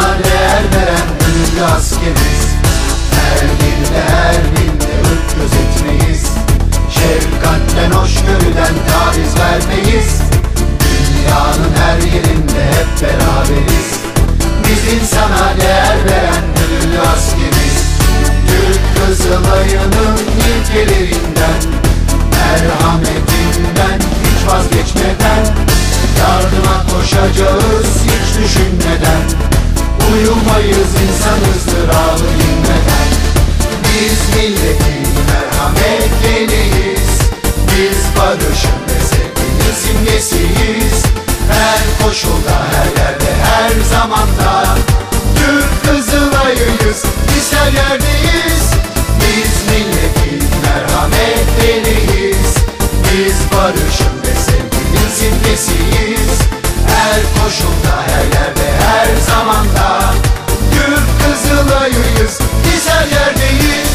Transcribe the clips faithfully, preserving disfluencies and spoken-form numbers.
sana değer veren gönüllü askeriz. Her birde her binde ırk gözetmeyiz. Şefkatten hoşgörüden taviz vermeyiz. Dünyanın her yerinde hep beraberiz. Biz insana değer veren gönüllü askeriz. Türk Kızılayı'nın ilkelerinden, merhametinden hiç vazgeçmeden, yardıma koşacağız hiç düşünmeden. Uyumayız, insanızdır ağlı inmeden. Biz milletin merhamet yeniyiz. Biz barışın ve sevginin simgesiyiz. Her koşulda, her yerde, her zamanda Türk Kızılayı'yız, biz her yerdeyiz. Biz milletin merhamet yeniyiz. Biz barışın ve sevginin simgesiyiz. Her koşulda, her yerde, her zamanda Türk Kızılayı'yız, biz her yerdeyiz.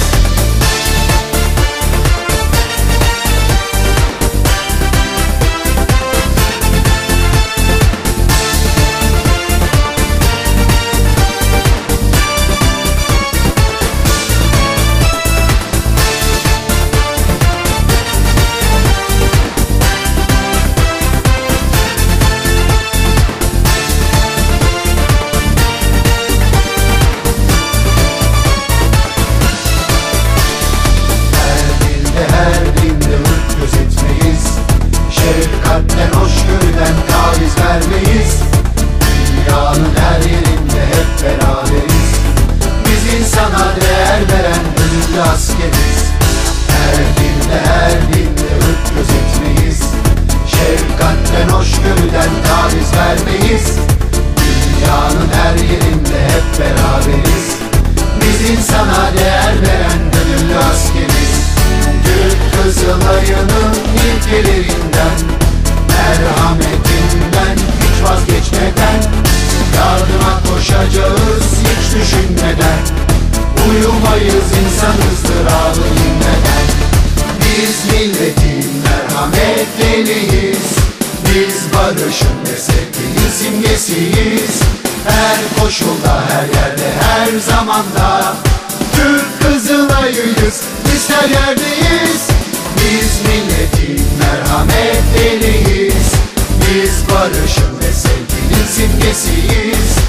Şefkatten, hoşgörüden taviz vermeyiz. Dünyanın her yerinde hep beraberiz. Biz insana değer veren gönüllü askeriz. Her birde her binde ırk gözetmeyiz. Şefkatten, hoşgörüden taviz vermeyiz. Dünyanın her yerinde hep beraberiz. Biz insana değer veren gönüllü askeriz. Türk Kızılayı'nın ilkelerinden, merhametinden hiç vazgeçmeden, yardıma koşacağız hiç düşünmeden. Uyumayız, insanızdır ağlı inmeden. Biz milletin merhamet yeniyiz. Biz barışın ve sevginin simgesiyiz. Her koşulda, her yerde, her zamanda Türk Kızılayı'yız, biz her yerdeyiz. Biz milletin merhamet yeniyiz. Biz barışın ve sevginin simgesiyiz.